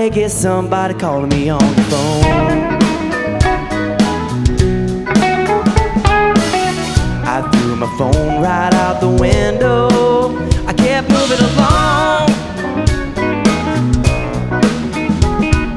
Somebody get somebody calling me on the phone. I threw my phone right out the window.